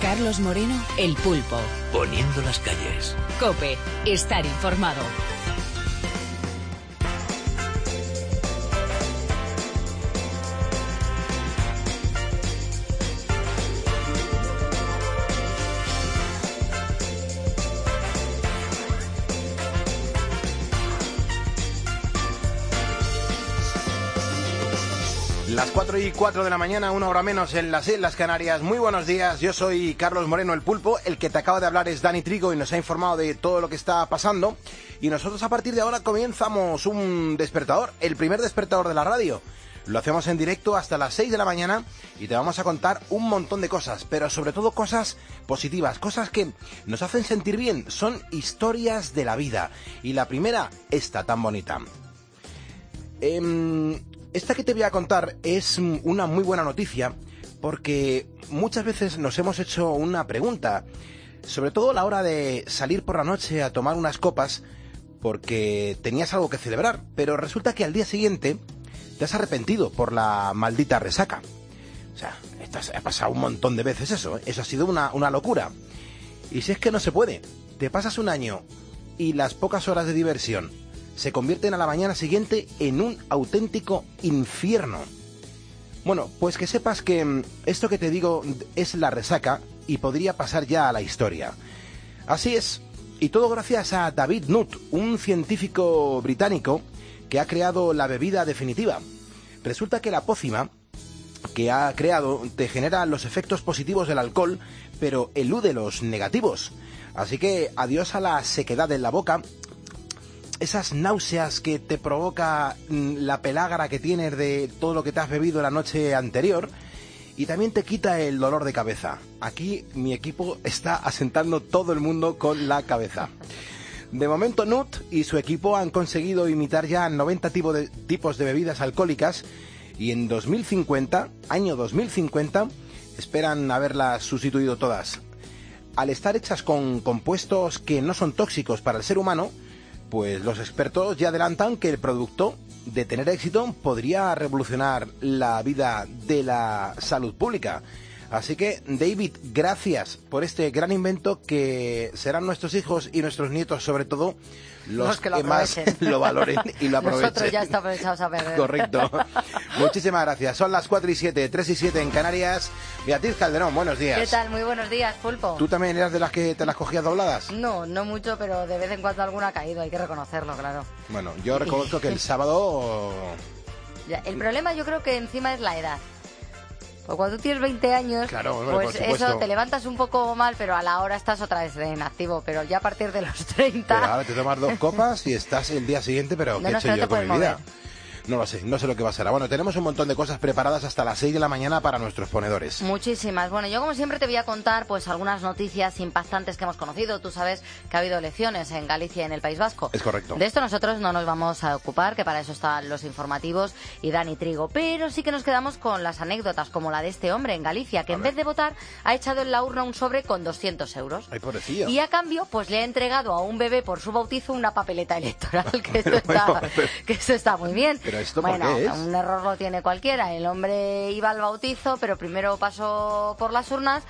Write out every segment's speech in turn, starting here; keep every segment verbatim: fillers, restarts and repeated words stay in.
Carlos Moreno, El Pulpo. Poniendo las calles. COPE. Estar informado. Las cuatro y cuatro de la mañana, una hora menos en las Islas Canarias. Muy buenos días, yo soy Carlos Moreno, El Pulpo. El que te acaba de hablar es Dani Trigo y nos ha informado de todo lo que está pasando. Y nosotros a partir de ahora comenzamos un despertador, el primer despertador de la radio. Lo hacemos en directo hasta las seis de la mañana y te vamos a contar un montón de cosas, pero sobre todo cosas positivas, cosas que nos hacen sentir bien. Son historias de la vida. Y la primera, esta tan bonita. Eh... Esta que te voy a contar es una muy buena noticia porque muchas veces nos hemos hecho una pregunta, sobre todo a la hora de salir por la noche a tomar unas copas porque tenías algo que celebrar, pero resulta que al día siguiente te has arrepentido por la maldita resaca. O sea, esto ha pasado un montón de veces eso, ¿eh? Eso ha sido una, una locura. Y si es que no se puede, te pasas un año y las pocas horas de diversión se convierten a la mañana siguiente en un auténtico infierno. Bueno, pues que sepas que esto que te digo es la resaca y podría pasar ya a la historia. Así es, y todo gracias a David Nutt, un científico británico que ha creado la bebida definitiva. Resulta que la pócima que ha creado te genera los efectos positivos del alcohol, pero elude los negativos. Así que adiós a la sequedad en la boca, esas náuseas que te provoca la pelágara que tienes de todo lo que te has bebido la noche anterior, y también te quita el dolor de cabeza. Aquí mi equipo está asentando todo el mundo con la cabeza. De momento Nutt y su equipo han conseguido imitar ya noventa tipo de, tipos de bebidas alcohólicas y en dos mil cincuenta, año dos mil cincuenta, esperan haberlas sustituido todas. Al estar hechas con compuestos que no son tóxicos para el ser humano, pues los expertos ya adelantan que el producto, de tener éxito, podría revolucionar la vida de la salud pública. Así que, David, gracias por este gran invento que serán nuestros hijos y nuestros nietos, sobre todo, los, los que, lo que más lo valoren y lo aprovechen. Nosotros ya estamos pensados a perder. Correcto. Muchísimas gracias. Son las cuatro y siete, tres y siete en Canarias. Beatriz Calderón, buenos días. ¿Qué tal? Muy buenos días, Pulpo. ¿Tú también eras de las que te las cogías dobladas? No, no mucho, pero de vez en cuando alguna ha caído, hay que reconocerlo, claro. Bueno, yo reconozco que el sábado... Ya, el problema yo creo que encima es la edad. Pues cuando tú tienes veinte años, claro, bueno, pues eso, te levantas un poco mal, pero a la hora estás otra vez en activo. Pero ya a partir de los treinta... Pero ahora te tomas dos copas y estás el día siguiente, pero no, ¿qué he no, hecho no yo te con mi puedes vida? mover. No lo sé, no sé lo que pasará. Bueno, tenemos un montón de cosas preparadas hasta las seis de la mañana para nuestros ponedores. Muchísimas. Bueno, yo como siempre te voy a contar pues algunas noticias impactantes que hemos conocido. Tú sabes que ha habido elecciones en Galicia y en el País Vasco. Es correcto. De esto nosotros no nos vamos a ocupar, que para eso están los informativos y Dani Trigo. Pero sí que nos quedamos con las anécdotas, como la de este hombre en Galicia, que a en ver. vez de votar ha echado en la urna un sobre con doscientos euros. Ay, pobrecillo. Y a cambio, pues le ha entregado a un bebé por su bautizo una papeleta electoral, que, esto, pero, está, bueno, pero, que eso está muy bien. Pero esto bueno, ¿por qué es? Un error lo tiene cualquiera. El hombre iba al bautizo, pero primero pasó por las urnas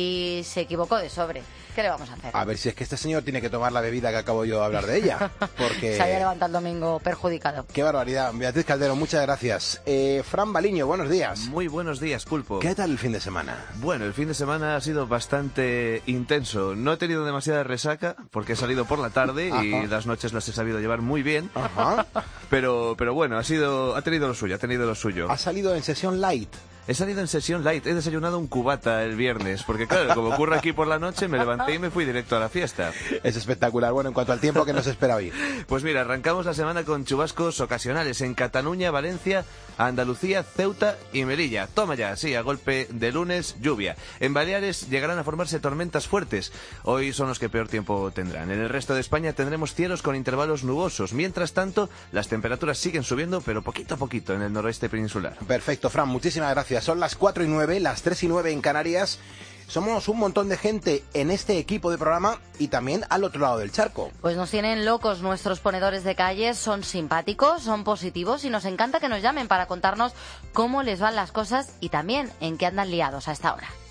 y se equivocó de sobre. ¿Qué le vamos a hacer? A ver, si es que este señor tiene que tomar la bebida que acabo yo de hablar de ella. Porque... se había levantado el domingo perjudicado. Qué barbaridad. Beatriz Calderón, muchas gracias. Eh, Fran Baliño, buenos días. Muy buenos días, Pulpo. ¿Qué tal el fin de semana? Bueno, el fin de semana ha sido bastante intenso. No he tenido demasiada resaca porque he salido por la tarde y Ajá. las noches las he sabido llevar muy bien. Ajá. Pero, pero bueno, ha sido, ha tenido lo suyo, ha tenido lo suyo. Ha salido en sesión light. He salido en sesión light, he desayunado un cubata el viernes, porque claro, como ocurre aquí por la noche, me levanté y me fui directo a la fiesta. Es espectacular. Bueno, en cuanto al tiempo, ¿qué nos espera hoy? Pues mira, arrancamos la semana con chubascos ocasionales en Cataluña, Valencia, Andalucía, Ceuta y Melilla. Toma ya, sí, a golpe de lunes, lluvia. En Baleares llegarán a formarse tormentas fuertes. Hoy son los que peor tiempo tendrán. En el resto de España tendremos cielos con intervalos nubosos. Mientras tanto, las temperaturas siguen subiendo, pero poquito a poquito en el noroeste peninsular. Perfecto, Fran, muchísimas gracias. Son las cuatro y nueve, las tres y nueve en Canarias. Somos un montón de gente en este equipo de programa y también al otro lado del charco. Pues nos tienen locos nuestros ponedores de calles, son simpáticos, son positivos y nos encanta que nos llamen para contarnos cómo les van las cosas y también en qué andan liados a esta hora.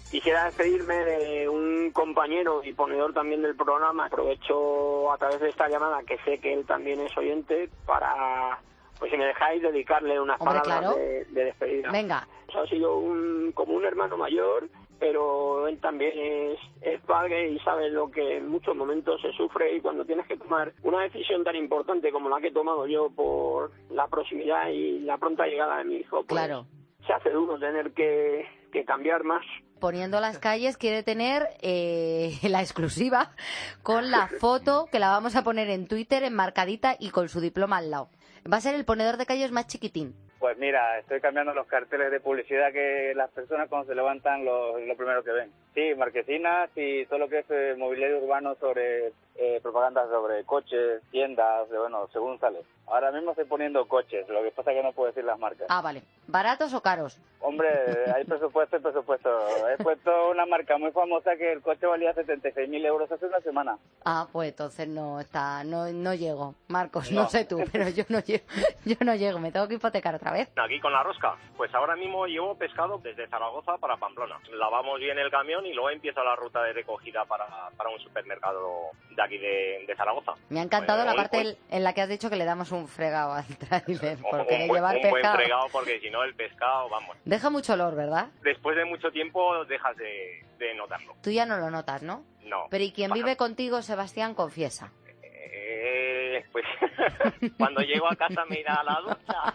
Quisiera despedirme de un compañero y ponedor también del programa. Aprovecho a través de esta llamada, que sé que él también es oyente, para, pues si me dejáis, dedicarle unas Hombre, palabras claro. de, de despedida. Venga. O sea, ha sido un, como un hermano mayor, pero él también es, es padre y sabe lo que en muchos momentos se sufre, y cuando tienes que tomar una decisión tan importante como la que he tomado yo por la proximidad y la pronta llegada de mi hijo, pues Claro. se hace duro tener que, que cambiar más. Poniendo las calles quiere tener eh, la exclusiva con la foto que la vamos a poner en Twitter enmarcadita y con su diploma al lado. Va a ser el ponedor de calles más chiquitín. Pues mira, estoy cambiando los carteles de publicidad que las personas cuando se levantan lo, lo primero que ven. Sí, marquesinas y todo lo que es eh, mobiliario urbano sobre eh, propaganda sobre coches, tiendas, de, bueno, según sale. Ahora mismo estoy poniendo coches, lo que pasa es que no puedo decir las marcas. Ah, vale. ¿Baratos o caros? Hombre, hay presupuesto y presupuesto. He puesto una marca muy famosa que el coche valía setenta y seis mil euros hace una semana. Ah, pues entonces no está, no, no llego. Marcos, no. No. sé tú, pero yo no llego, yo no llego, me tengo que hipotecar otra vez. Aquí con la rosca, pues ahora mismo llevo pescado desde Zaragoza para Pamplona. Lavamos bien el camión y luego empieza la ruta de recogida para, para un supermercado de aquí de, de Zaragoza. Me ha encantado Pues, la hoy, parte pues, en la que has dicho que le damos un fregado al tráiler, un, porque de un buen, llevar un buen pescado fregado, porque si no el pescado, vamos, deja mucho olor, ¿verdad? después de mucho tiempo dejas de, de notarlo. Tú ya no lo notas, ¿no? No. Pero ¿y quien Pasa- vive contigo, Sebastián, confiesa? Eh, pues cuando llego a casa me irá a la ducha.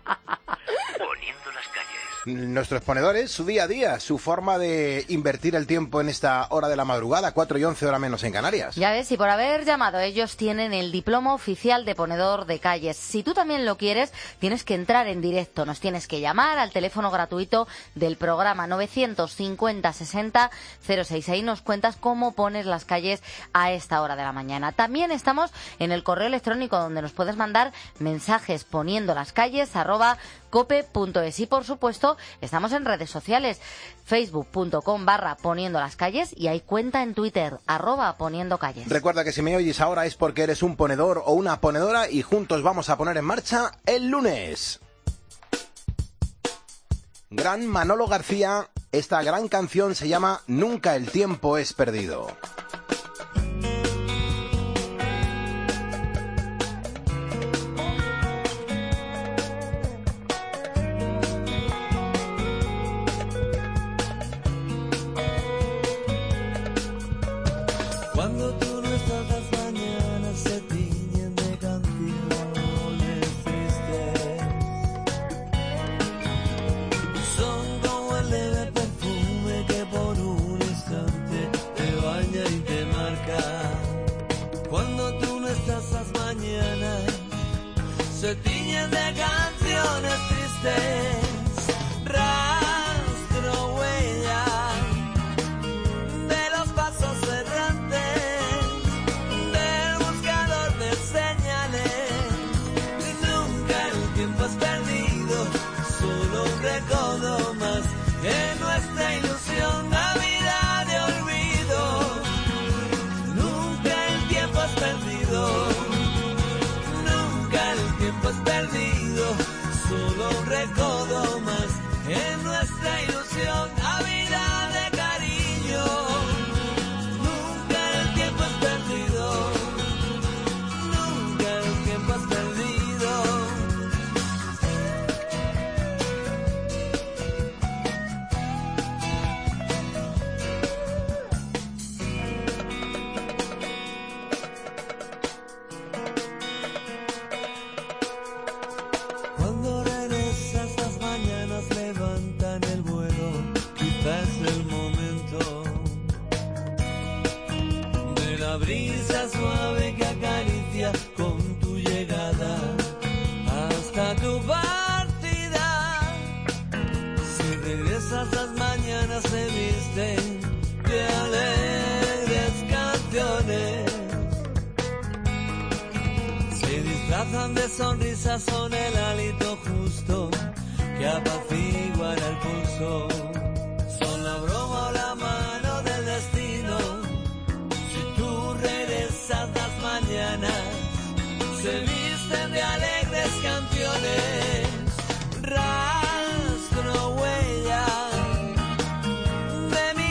Poniendo las calles. Nuestros ponedores, su día a día, su forma de invertir el tiempo en esta hora de la madrugada, cuatro y once hora menos en Canarias. Ya ves, y por haber llamado, ellos tienen el diploma oficial de ponedor de calles. Si tú también lo quieres, tienes que entrar en directo. Nos tienes que llamar al teléfono gratuito del programa novecientos cincuenta sesenta cero seis. Ahí nos cuentas cómo pones las calles a esta hora de la mañana. También estamos en el correo electrónico donde nos puedes mandar mensajes poniendo las calles arroba cope punto es. Y por supuesto, estamos en redes sociales, facebook punto com barra poniendo las calles, y hay cuenta en Twitter, arroba poniendo calles. Recuerda que si me oyes ahora es porque eres un ponedor o una ponedora y juntos vamos a poner en marcha el lunes. Gran Manolo García, esta gran canción se llama Nunca el tiempo es perdido. Cuando tú no estás, las mañanas se tiñen de canciones tristes. Son como el leve perfume que por un instante te baña y te marca. Cuando tú no estás, las mañanas se tiñen de canciones tristes. Rastro, huella de los pasos errantes del buscador de señales. Nunca el tiempo es perdido, solo un recodo más en nuestra ilusión, Navidad de olvido. Nunca el tiempo es perdido, nunca el tiempo es perdido, solo un recodo más en nuestra ilusión, Navidad de cariño. Nunca el tiempo es perdido, nunca el tiempo es perdido. Cuando regresas, las mañanas levantan el vuelo, quizás el momento de la brisa suave que acaricia con tu llegada hasta tu partida. Si regresas, las mañanas se visten de alegres canciones, se disfrazan de sonrisas, son el hálito justo que apaciguará el pulso, son la broma o la mano del destino. Si tú regresas, las mañanas se visten de alegres canciones. Rastro, huella de mi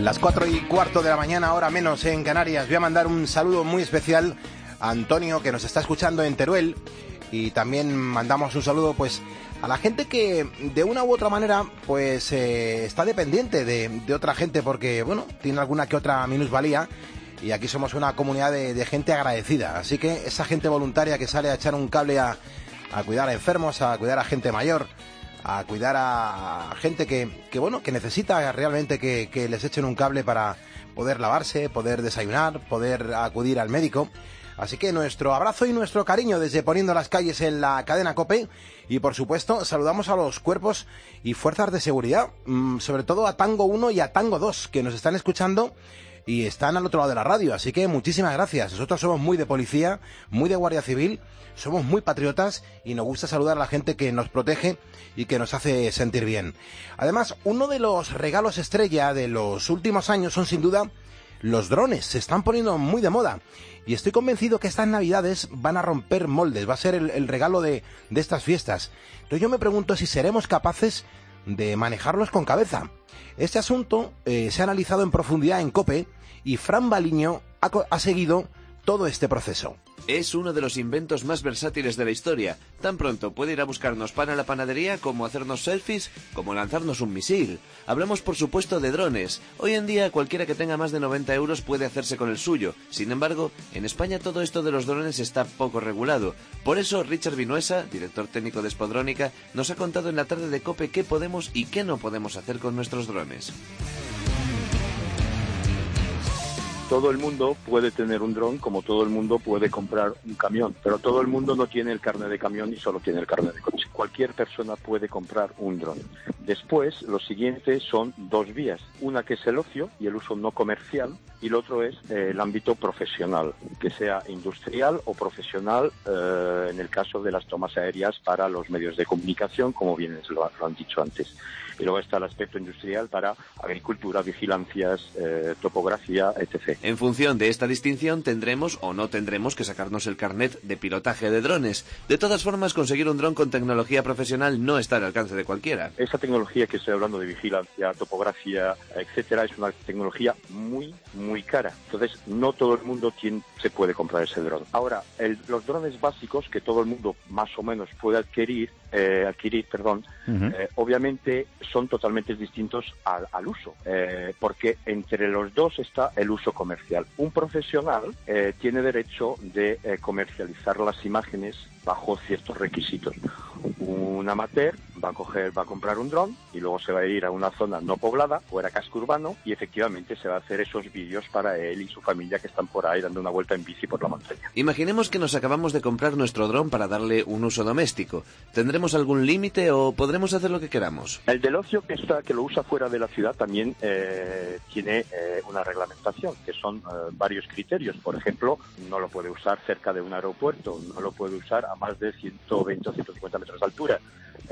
Las cuatro y cuarto de la mañana, hora menos en Canarias. Voy a mandar un saludo muy especial a Antonio, que nos está escuchando en Teruel, y también mandamos un saludo pues a la gente que de una u otra manera pues eh, está dependiente de, de otra gente, porque bueno, tiene alguna que otra minusvalía, y aquí somos una comunidad de, de gente agradecida. Así que esa gente voluntaria que sale a echar un cable a, a cuidar a enfermos, a cuidar a gente mayor, a cuidar a gente que, que bueno, que necesita realmente que, que les echen un cable para poder lavarse, poder desayunar, poder acudir al médico. Así que nuestro abrazo y nuestro cariño desde Poniendo las Calles en la cadena COPE, y por supuesto saludamos a los cuerpos y fuerzas de seguridad, mmm, sobre todo a Tango uno y a Tango dos, que nos están escuchando y están al otro lado de la radio. Así que muchísimas gracias. Nosotros somos muy de policía, muy de Guardia Civil, somos muy patriotas y nos gusta saludar a la gente que nos protege y que nos hace sentir bien. Además, uno de los regalos estrella de los últimos años son sin duda los drones. Se están poniendo muy de moda y estoy convencido que estas navidades van a romper moldes, va a ser el, el regalo de, de estas fiestas. Entonces yo me pregunto si seremos capaces de manejarlos con cabeza. Este asunto eh, se ha analizado en profundidad en COPE y Fran Baliño ha, ha seguido todo este proceso. Es uno de los inventos más versátiles de la historia. Tan pronto puede ir a buscarnos pan a la panadería, como hacernos selfies, como lanzarnos un misil. Hablamos por supuesto de drones. Hoy en día cualquiera que tenga más de noventa euros puede hacerse con el suyo. Sin embargo, en España todo esto de los drones está poco regulado. Por eso Richard Vinuesa, director técnico de Spodrónica, nos ha contado en la tarde de COPE qué podemos y qué no podemos hacer con nuestros drones. Todo el mundo puede tener un dron, como todo el mundo puede comprar un camión, pero todo el mundo no tiene el carnet de camión y solo tiene el carnet de coche. Cualquier persona puede comprar un dron. Después, lo siguiente son dos vías. Una que es el ocio y el uso no comercial, y el otro es eh, el ámbito profesional, que sea industrial o profesional eh, en el caso de las tomas aéreas para los medios de comunicación, como bien lo, lo han dicho antes. Y luego está el aspecto industrial para agricultura, vigilancias, eh, topografía, etcétera. En función de esta distinción tendremos o no tendremos que sacarnos el carnet de pilotaje de drones. De todas formas, conseguir un dron con tecnología profesional no está al alcance de cualquiera. Esa tecnología que estoy hablando de vigilancia, topografía, etcétera, es una tecnología muy, muy cara. Entonces, no todo el mundo tiene, se puede comprar ese dron. Ahora, el, los drones básicos que todo el mundo más o menos puede adquirir, eh, adquirir, perdón, uh-huh. eh, obviamente son totalmente distintos al, al uso, eh, porque entre los dos está el uso comercial. Un profesional eh, tiene derecho de eh, comercializar las imágenes bajo ciertos requisitos. Un amateur va a coger, va a comprar un dron y luego se va a ir a una zona no poblada, fuera casco urbano, y efectivamente se va a hacer esos vídeos para él y su familia que están por ahí dando una vuelta en bici por la montaña. Imaginemos que nos acabamos de comprar nuestro dron para darle un uso doméstico. ¿Tendremos algún límite o podremos hacer lo que queramos? El del ocio que está, que lo usa fuera de la ciudad también eh, tiene eh, una reglamentación, que son eh, varios criterios. Por ejemplo, no lo puede usar cerca de un aeropuerto, no lo puede usar a más de ciento veinte o ciento cincuenta metros de altura.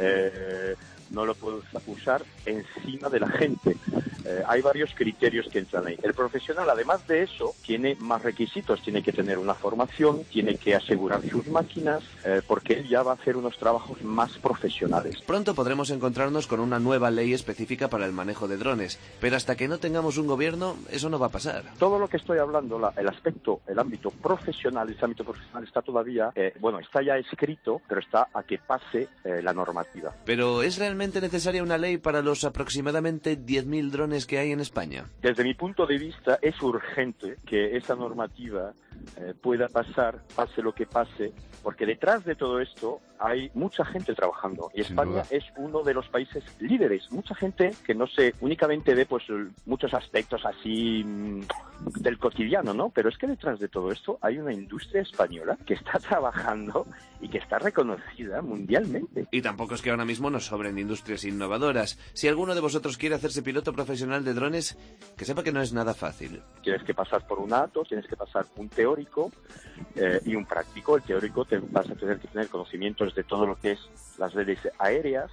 Eh, no lo puede usar encima de la gente. Eh, hay varios criterios que entran ahí. El profesional, además de eso, tiene más requisitos. Tiene que tener una formación, tiene que asegurar sus máquinas, eh, porque él ya va a hacer unos trabajos más profesionales. Pronto podremos encontrarnos con una nueva ley específica para el manejo de drones, pero hasta que no tengamos un gobierno, eso no va a pasar. Todo lo que estoy hablando, la, el aspecto, el ámbito profesional, ese ámbito profesional está todavía, eh, bueno, está ya escrito, pero está a que pase eh, la normativa. Pero ¿es realmente necesaria una ley para los aproximadamente diez mil drones que hay en España? Desde mi punto de vista es urgente que esa normativa eh, pueda pasar, pase lo que pase, porque detrás de todo esto hay mucha gente trabajando y España es uno de los países líderes. Mucha gente que no se únicamente ve pues muchos aspectos así mmm, del cotidiano, ¿no? Pero es que detrás de todo esto hay una industria española que está trabajando y que está reconocida mundialmente. Y tampoco es que ahora mismo nos sobren industrias innovadoras. Si alguno de vosotros quiere hacerse piloto profesional de drones, que sepa que no es nada fácil. Tienes que pasar por un A T O, tienes que pasar un teórico eh, y un práctico. El teórico te vas a tener que tener conocimientos de todo lo que es las redes aéreas,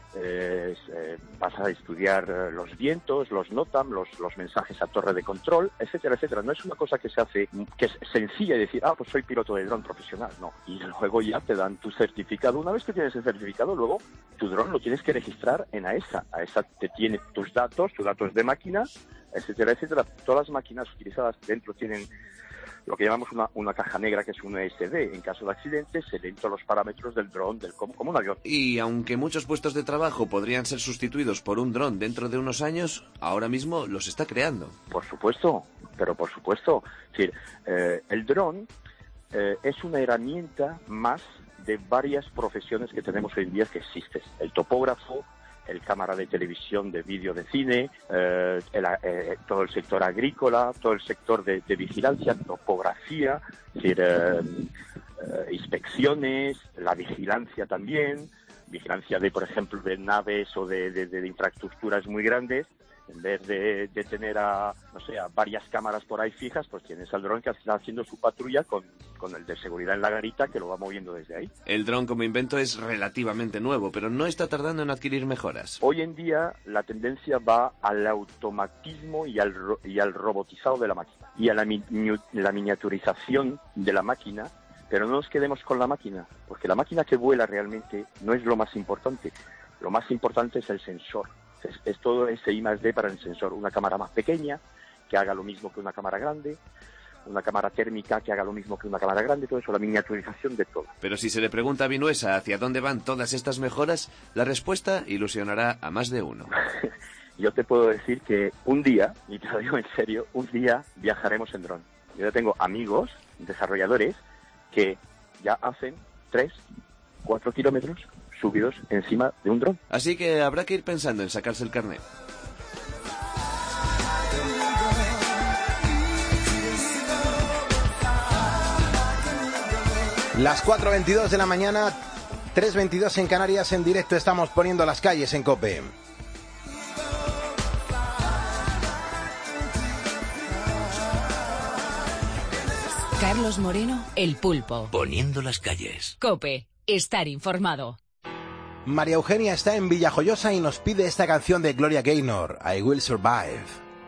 eh, eh, vas a estudiar eh, los vientos, los NOTAM, los, los mensajes a torre de control, etcétera, etcétera. No es una cosa que se hace, que es sencilla y decir, ah, pues soy piloto de dron profesional, no. Y luego ya te dan tu certificado. Una vez que tienes el certificado, luego tu dron lo tienes que registrar en AESA. AESA te tiene tus datos, tus datos de máquina, etcétera, etcétera. Todas las máquinas utilizadas dentro tienen lo que llamamos una, una caja negra, que es un U S B. En caso de accidente se leen todos los parámetros del dron, del como, como un avión. Y aunque muchos puestos de trabajo podrían ser sustituidos por un dron dentro de unos años, ahora mismo los está creando. Por supuesto, pero por supuesto. Es decir, eh, el dron eh, es una herramienta más de varias profesiones que tenemos hoy en día que existen. El topógrafo, el cámara de televisión, de vídeo, de cine, eh, el, eh, todo el sector agrícola, todo el sector de, de vigilancia, topografía, es decir, eh, eh, inspecciones, la vigilancia también, vigilancia de, por ejemplo, de naves o de, de, de infraestructuras muy grandes. En vez de, de tener a, no sé, a varias cámaras por ahí fijas, pues tienes al dron que está haciendo su patrulla con, con el de seguridad en la garita que lo va moviendo desde ahí. El dron como invento es relativamente nuevo, pero no está tardando en adquirir mejoras. Hoy en día la tendencia va al automatismo y al, y al robotizado de la máquina y a la, mi, la miniaturización de la máquina, pero no nos quedemos con la máquina, porque la máquina que vuela realmente no es lo más importante. Lo más importante es el sensor. Es, es todo ese I más D para el sensor. Una cámara más pequeña, que haga lo mismo que una cámara grande, una cámara térmica que haga lo mismo que una cámara grande, todo eso, la miniaturización de todo. Pero si se le pregunta a Vinuesa hacia dónde van todas estas mejoras, la respuesta ilusionará a más de uno. Yo te puedo decir que un día, y te lo digo en serio, un día viajaremos en dron. Yo ya tengo amigos, desarrolladores, que ya hacen tres, cuatro kilómetros subidos encima de un dron. Así que habrá que ir pensando en sacarse el carnet. Las cuatro veintidós de la mañana, tres veintidós en Canarias, en directo estamos poniendo las calles en COPE. Carlos Moreno, El Pulpo. Poniendo las calles. COPE, estar informado. María Eugenia está en Villajoyosa y nos pide esta canción de Gloria Gaynor, I Will Survive.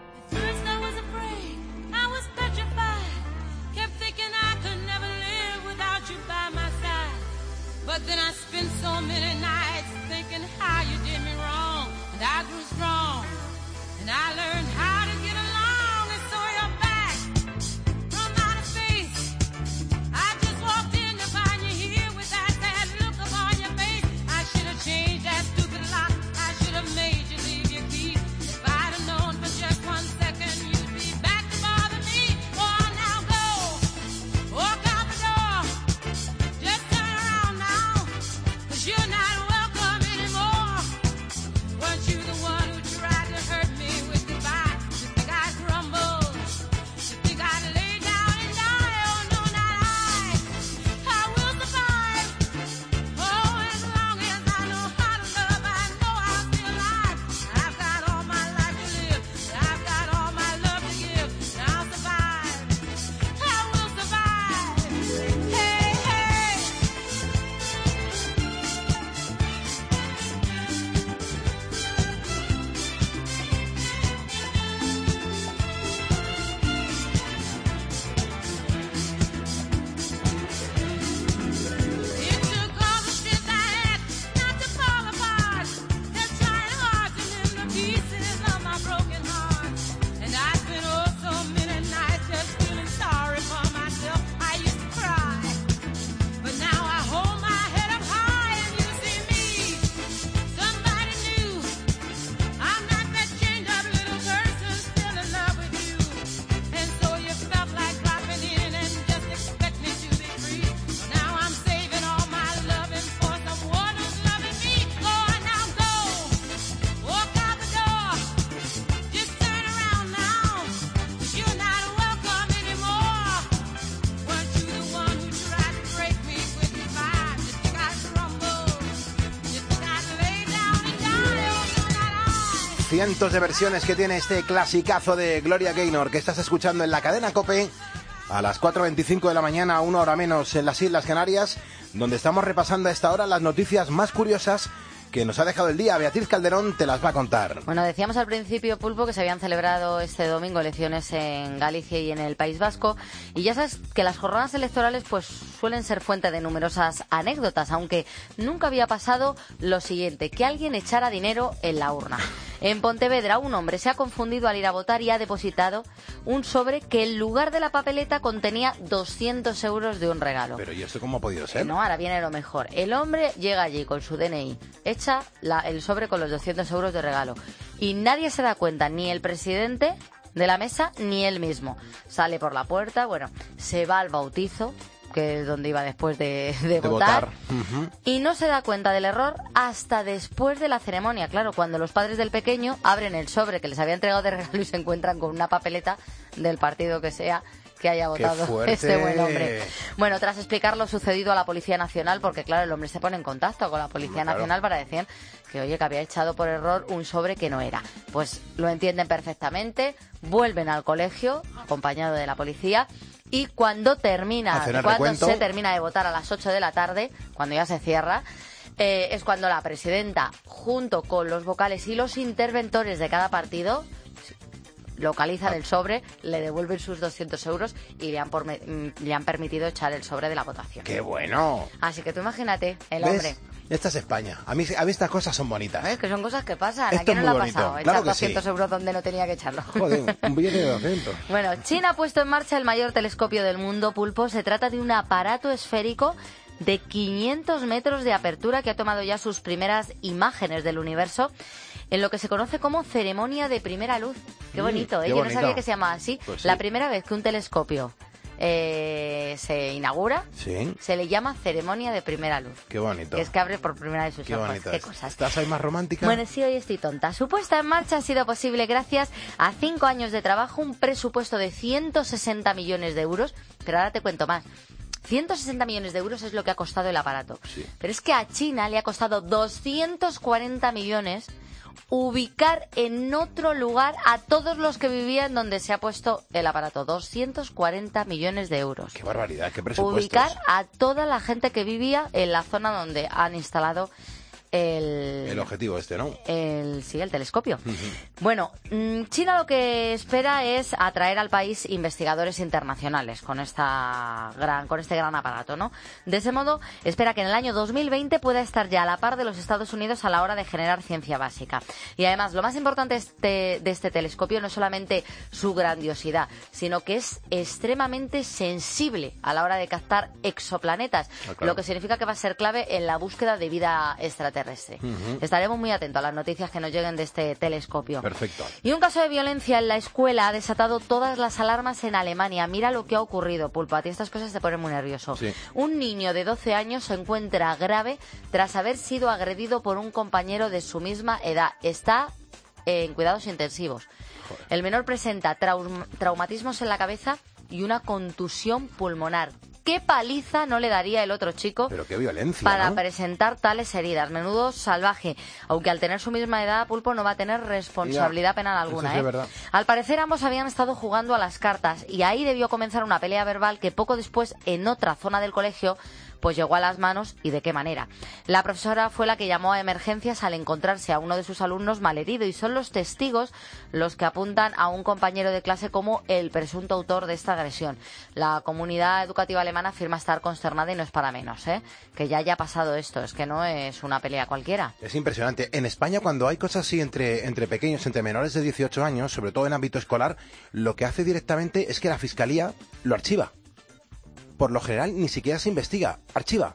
Cientos de versiones que tiene este clasicazo de Gloria Gaynor que estás escuchando en la cadena COPE a las cuatro veinticinco de la mañana, una hora menos en las Islas Canarias, donde estamos repasando a esta hora las noticias más curiosas que nos ha dejado el día. Beatriz Calderón te las va a contar. Bueno, decíamos al principio, Pulpo, que se habían celebrado este domingo elecciones en Galicia y en el País Vasco, y ya sabes que las jornadas electorales pues suelen ser fuente de numerosas anécdotas, aunque nunca había pasado lo siguiente, que alguien echara dinero en la urna. En Pontevedra, un hombre se ha confundido al ir a votar y ha depositado un sobre que en lugar de la papeleta contenía doscientos euros de un regalo. Pero ¿y esto cómo ha podido ser? No, ahora viene lo mejor. El hombre llega allí con su D N I, echa la, el sobre con los doscientos euros de regalo y nadie se da cuenta, ni el presidente de la mesa ni él mismo. Sale por la puerta, bueno, se va al bautizo, que es donde iba después de, de, de votar, votar. Uh-huh. Y no se da cuenta del error hasta después de la ceremonia. Claro, cuando los padres del pequeño abren el sobre que les había entregado de regalo y se encuentran con una papeleta del partido que sea que haya votado este buen hombre. Bueno, tras explicar lo sucedido a la Policía Nacional, porque claro, el hombre se pone en contacto con la Policía claro. Nacional para decir que, oye, que había echado por error un sobre que no era. Pues lo entienden perfectamente, vuelven al colegio, acompañado de la policía, y cuando termina, cuando recuento. se termina de votar a las ocho de la tarde, cuando ya se cierra, eh, es cuando la presidenta, junto con los vocales y los interventores de cada partido, localizan el sobre, le devuelven sus doscientos euros y le han, por, le han permitido echar el sobre de la votación. ¡Qué bueno! Así que tú imagínate, el ¿Ves? hombre. Esta es España. A mí, a mí estas cosas son bonitas. Es que son cosas que pasan. Esto ¿A quién no le ha bonito. pasado? Claro Echar que doscientos sí. euros donde no tenía que echarlo. Joder, un billete de doscientos. Bueno, China ha puesto en marcha el mayor telescopio del mundo, Pulpo. Se trata de un aparato esférico de quinientos metros de apertura que ha tomado ya sus primeras imágenes del universo en lo que se conoce como ceremonia de primera luz. Qué bonito, mm, ¿eh? Qué Yo bonito. no sabía que se llamaba así. Pues sí. La primera vez que un telescopio eh, se inaugura, sí. se le llama ceremonia de primera luz. Qué bonito. Que es que abre por primera vez sus Qué ojos. bonito. Qué cosas. ¿Estás ahí más romántica? Bueno, sí, hoy estoy tonta. Su puesta en marcha ha sido posible gracias a cinco años de trabajo, un presupuesto de ciento sesenta millones de euros, pero ahora te cuento más. ciento sesenta millones de euros es lo que ha costado el aparato. Sí. Pero es que a China le ha costado doscientos cuarenta millones ubicar en otro lugar a todos los que vivían donde se ha puesto el aparato. doscientos cuarenta millones de euros. ¡Qué barbaridad! ¡Qué presupuestos! Ubicar a toda la gente que vivía en la zona donde han instalado el... El objetivo este, ¿no? El, sí, el telescopio. Uh-huh. Bueno, China lo que espera es atraer al país investigadores internacionales con esta gran, con este gran aparato, ¿no? De ese modo, espera que en el año dos mil veinte pueda estar ya a la par de los Estados Unidos a la hora de generar ciencia básica. Y además, lo más importante este, de este telescopio no es solamente su grandiosidad, sino que es extremadamente sensible a la hora de captar exoplanetas, ah, claro. lo que significa que va a ser clave en la búsqueda de vida extraterrestre. Terrestre. Uh-huh. Estaremos muy atentos a las noticias que nos lleguen de este telescopio. Perfecto. Y un caso de violencia en la escuela ha desatado todas las alarmas en Alemania. Mira lo que ha ocurrido, Pulpo. A ti estas cosas te ponen muy nervioso. Sí. Un niño de doce años se encuentra grave tras haber sido agredido por un compañero de su misma edad. Está eh, en cuidados intensivos. Joder. El menor presenta traum- traumatismos en la cabeza y una contusión pulmonar. ¿Qué paliza no le daría el otro chico Pero qué violencia, para ¿no? presentar tales heridas? Menudo salvaje. Aunque al tener su misma edad, Pulpo no va a tener responsabilidad Ya, penal alguna. eso sí ¿eh? es verdad. Al parecer ambos habían estado jugando a las cartas y ahí debió comenzar una pelea verbal que poco después, en otra zona del colegio, pues llegó a las manos. ¿Y de qué manera? La profesora fue la que llamó a emergencias al encontrarse a uno de sus alumnos malherido y son los testigos los que apuntan a un compañero de clase como el presunto autor de esta agresión. La comunidad educativa alemana afirma estar consternada y no es para menos, ¿eh? Que ya haya pasado esto, es que no es una pelea cualquiera. Es impresionante. En España, cuando hay cosas así entre, entre pequeños, entre menores de dieciocho años, sobre todo en ámbito escolar, lo que hace directamente es que la Fiscalía lo archiva. Por lo general, ni siquiera se investiga, archiva.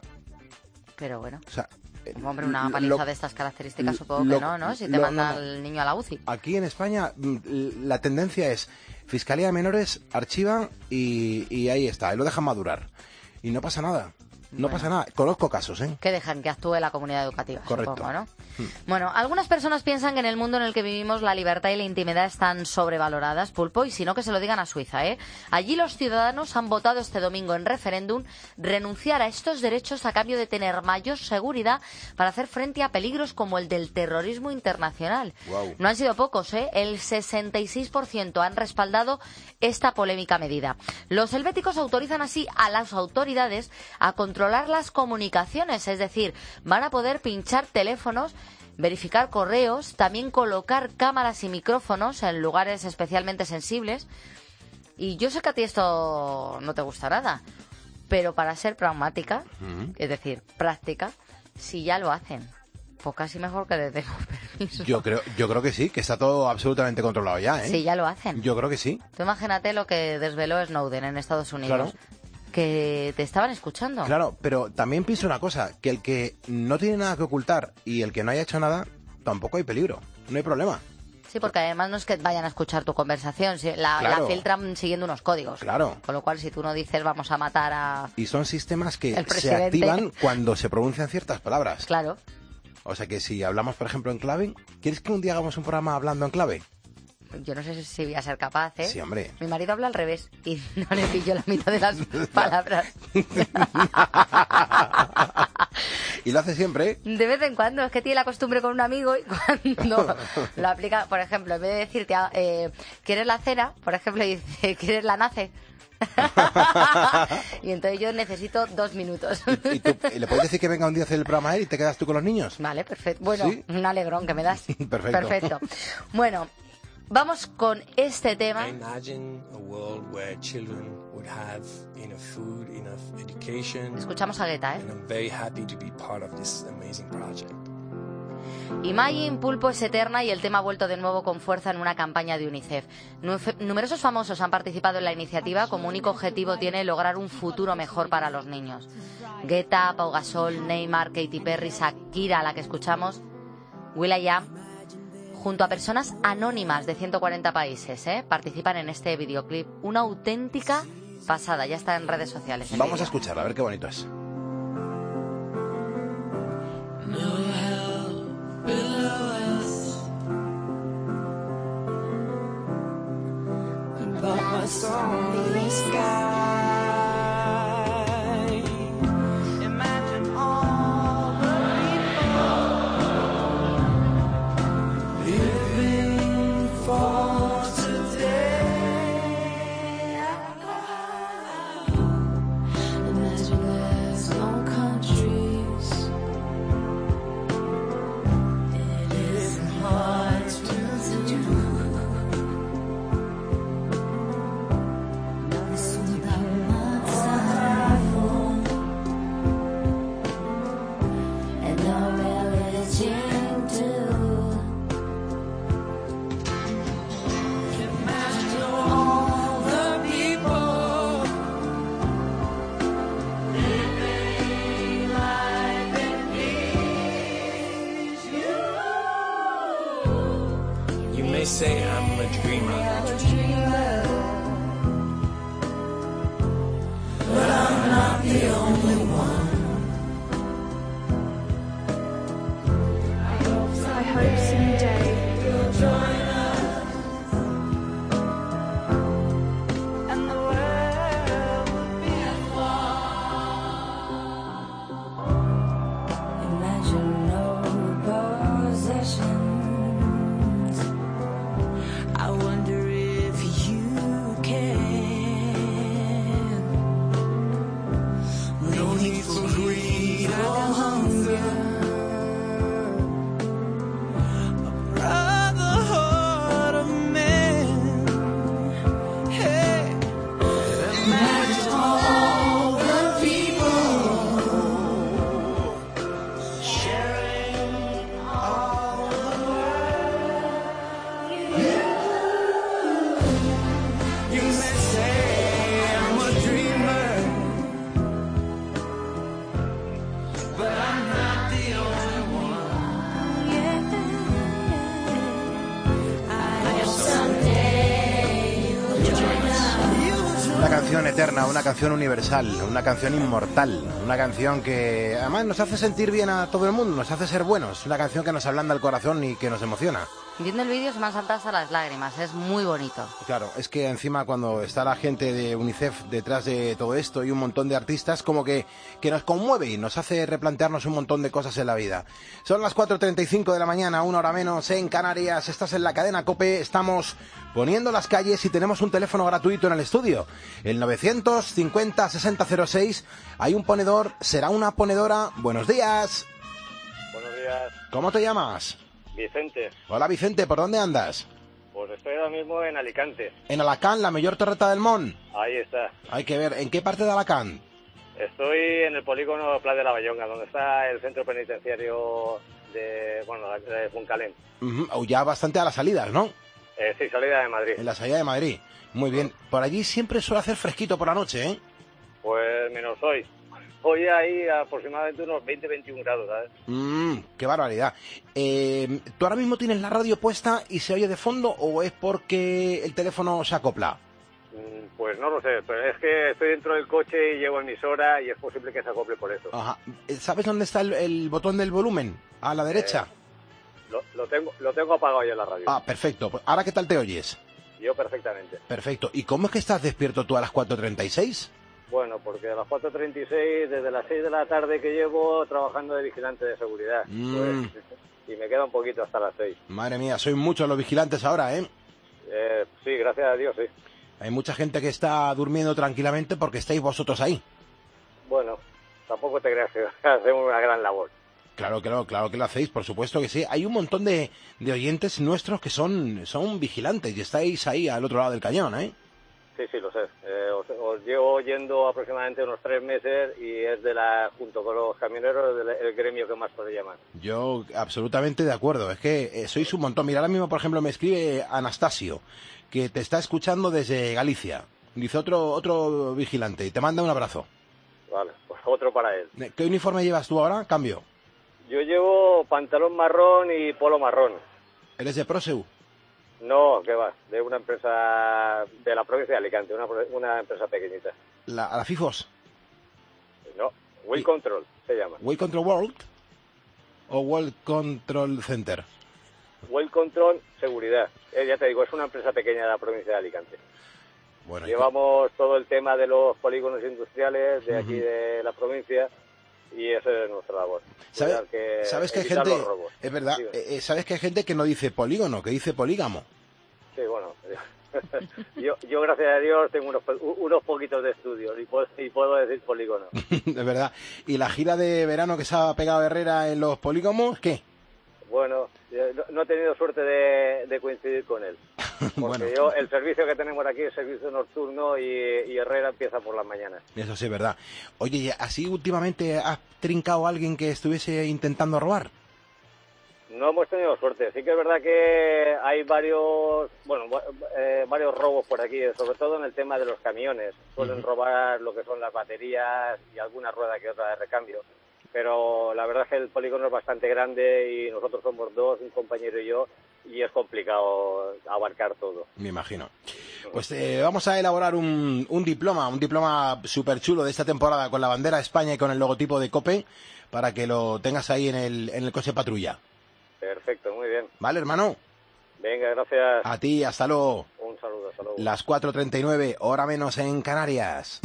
Pero bueno. O sea, hombre, una paliza lo, de estas características supongo lo, que no, ¿no? Si te lo, manda no, el niño a la U C I. Aquí en España la tendencia es Fiscalía de Menores, archiva y, y ahí está, y lo dejan madurar. Y no pasa nada. No Bueno. pasa nada. Conozco casos, ¿eh? Que dejan que actúe la comunidad educativa, Correcto. supongo, ¿no? Hmm. Bueno, algunas personas piensan que en el mundo en el que vivimos la libertad y la intimidad están sobrevaloradas, Pulpo, y si no que se lo digan a Suiza, ¿eh? Allí los ciudadanos han votado este domingo en referéndum renunciar a estos derechos a cambio de tener mayor seguridad para hacer frente a peligros como el del terrorismo internacional. Wow. No han sido pocos, ¿eh? El sesenta y seis por ciento han respaldado esta polémica medida. Los helvéticos autorizan así a las autoridades a controlar las comunicaciones, es decir, van a poder pinchar teléfonos, verificar correos, también colocar cámaras y micrófonos en lugares especialmente sensibles. Y yo sé que a ti esto no te gusta nada, pero para ser pragmática, Uh-huh. es decir, práctica, si ya lo hacen, pues casi mejor que les demos permiso. Yo creo, yo creo que sí, que está todo absolutamente controlado ya, ¿eh? Sí, ya lo hacen. Yo creo que sí. Tú imagínate lo que desveló Snowden en Estados Unidos. Claro. Que te estaban escuchando. Claro, pero también pienso una cosa, que el que no tiene nada que ocultar y el que no haya hecho nada, tampoco hay peligro, no hay problema. Sí, porque además no es que vayan a escuchar tu conversación, si- la, Claro. la filtran siguiendo unos códigos. Claro. Con lo cual, si tú no dices vamos a matar a... Y son sistemas que El se presidente. activan cuando se pronuncian ciertas palabras. Claro. O sea que si hablamos, por ejemplo, en clave, ¿quieres que un día hagamos un programa hablando en clave? Yo no sé si voy a ser capaz, ¿eh? Sí, hombre. Mi marido habla al revés y no le pillo la mitad de las palabras. Y lo hace siempre, ¿eh? De vez en cuando, es que tiene la costumbre con un amigo y cuando lo aplica, por ejemplo, en vez de decirte, eh, ¿quieres la cena? Por ejemplo, dice, ¿quieres la nace? Y entonces yo necesito dos minutos. ¿Y tú le puedes decir que venga un día a hacer el programa a él y te quedas tú con los niños? Vale, perfecto. Bueno, ¿Sí? un alegrón que me das. Perfecto. Perfecto. Bueno, vamos con este tema. I imagine a world where children would have enough food, enough education. Escuchamos a Guetta, ¿eh? And I'm very happy to be part of this amazing project. Imagine, Pulpo es eterna y el tema ha vuelto de nuevo con fuerza en una campaña de UNICEF. Nuf- Numerosos famosos han participado en la iniciativa. Como único objetivo tiene lograr un futuro mejor para los niños. Guetta, Pau Gasol, Neymar, Katy Perry, Shakira, la que escuchamos, will.i.am, junto a personas anónimas de ciento cuarenta países, ¿eh? Participan en este videoclip. Una auténtica pasada. Ya está en redes sociales. el Vamos a vídeo. escucharlo, a ver qué bonito es. But my song in the sky. Imagine all the people living for today. Imagine there's no countries. It isn't hard to do. You may say I'm a dreamer, but I'm not the only one. I hope someday you'll join us, and the world will be one. Imagine no possessions. I wonder if you can. No need for greed or hunger. A brotherhood of men. Hey, imagine all the people sharing all the world. You may say I'm a dreamer, but I'm not the only one. I hope someday you'll join us. Una canción eterna, una canción universal, una canción inmortal, una canción que además nos hace sentir bien a todo el mundo, nos hace ser buenos, una canción que nos ablanda el corazón y que nos emociona. Viendo el vídeo se me han saltado hasta las lágrimas. Es muy bonito. Claro, es que encima cuando está la gente de UNICEF detrás de todo esto y un montón de artistas, como que, que nos conmueve y nos hace replantearnos un montón de cosas en la vida. Son las cuatro y treinta y cinco de la mañana, una hora menos en Canarias. Estás en la cadena COPE, estamos poniendo las calles y tenemos un teléfono gratuito en el estudio. El novecientos cincuenta sesenta cero seis. Hay un ponedor, será una ponedora. Buenos días. Buenos días, ¿Cómo te llamas? Vicente. Hola Vicente, ¿por dónde andas? Pues estoy ahora mismo en Alicante. En Alacant, la mayor torreta del Mont. Ahí está. Hay que ver, ¿en qué parte de Alacant? Estoy en el polígono Pla de la Bayonga, donde está el centro penitenciario de, bueno, de Funcalén. Uh-huh. Ya bastante a las salidas, ¿no? Eh, sí, salida de Madrid. En la salida de Madrid. Muy bien. Por allí siempre suele hacer fresquito por la noche, ¿eh? Pues menos hoy. Hoy hay aproximadamente unos veinte a veintiún grados, ¿sabes? Mmm, qué barbaridad. Eh, ¿Tú ahora mismo tienes la radio puesta y se oye de fondo o es porque el teléfono se acopla? Mm, pues no lo sé, pero es que estoy dentro del coche y llevo emisora y es posible que se acople por eso. Ajá. ¿Sabes dónde está el, el botón del volumen? A la derecha. Eh, lo, lo, tengo, lo tengo apagado ya en la radio. Ah, perfecto. ¿Ahora qué tal te oyes? Yo perfectamente. Perfecto. ¿Y cómo es que estás despierto tú a las cuatro treinta y seis? Bueno, porque a las cuatro treinta y seis, desde las seis de la tarde que llevo trabajando de vigilante de seguridad. Mm. Pues, y me queda un poquito hasta las seis. Madre mía, sois muchos los vigilantes ahora, ¿eh? Eh, sí, gracias a Dios, sí. Hay mucha gente que está durmiendo tranquilamente porque estáis vosotros ahí. Bueno, tampoco te creas que hacemos una gran labor. Claro, claro, claro que lo hacéis, por supuesto que sí. Hay un montón de, de oyentes nuestros que son, son vigilantes y estáis ahí al otro lado del cañón, ¿eh? Sí, sí, lo sé. Eh, os, os llevo oyendo aproximadamente unos tres meses y es de la, junto con los camioneros, del, el gremio que más puede llamar. Yo absolutamente de acuerdo. Es que eh, sois un montón. Mira, ahora mismo, por ejemplo, me escribe Anastasio, que te está escuchando desde Galicia. Dice otro, otro vigilante y te manda un abrazo. Vale, pues otro para él. ¿Qué uniforme llevas tú ahora? Cambio. Yo llevo pantalón marrón y polo marrón. ¿Eres de Proseu? No, ¿qué va? De una empresa de la provincia de Alicante, una, una empresa pequeñita. ¿La, ¿A la FIFOS? No, Will Control se llama. ¿Will Control World o World Control Center? Will Control Seguridad. Eh, ya te digo, es una empresa pequeña de la provincia de Alicante. Bueno, llevamos que... todo el tema de los polígonos industriales de aquí uh-huh. de la provincia y esa es nuestra labor. ¿Sabes que, ¿sabes que hay gente, es verdad, eh, sabes que hay gente que no dice polígono, que dice polígamo? Sí, bueno, yo, yo gracias a Dios tengo unos, unos poquitos de estudios y puedo, y puedo decir polígono. Es verdad. ¿Y la gira de verano que se ha pegado Herrera en los polígamos, qué? Bueno, no he tenido suerte de, de coincidir con él. Porque bueno. yo, el servicio que tenemos aquí es servicio nocturno y, y Herrera empieza por las mañanas. Eso sí es verdad. Oye, ¿así últimamente has trincado a alguien que estuviese intentando robar? No hemos tenido suerte. Sí que es verdad que hay varios, bueno, eh, varios robos por aquí, sobre todo en el tema de los camiones. Suelen uh-huh. robar lo que son las baterías y alguna rueda que otra de recambio. Pero la verdad es que el polígono es bastante grande y nosotros somos dos, un compañero y yo, y es complicado abarcar todo. Me imagino. Pues eh, vamos a elaborar un, un diploma, un diploma súper chulo de esta temporada con la bandera de España y con el logotipo de COPE para que lo tengas ahí en el, en el coche patrulla. Perfecto, muy bien. Vale, hermano. Venga, gracias. A ti, hasta luego. Un saludo, hasta luego. Las cuatro treinta y nueve, hora menos en Canarias.